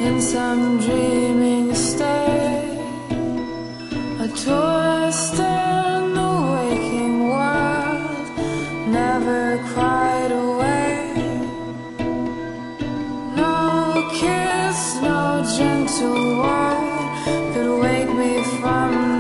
in some dreaming state, a tourist in the waking world, never quite awake. No kiss, no gentle word could wake me from